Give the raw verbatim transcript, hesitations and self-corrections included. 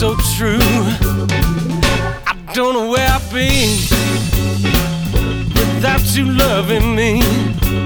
so true. I don't know where I'd be without you loving me.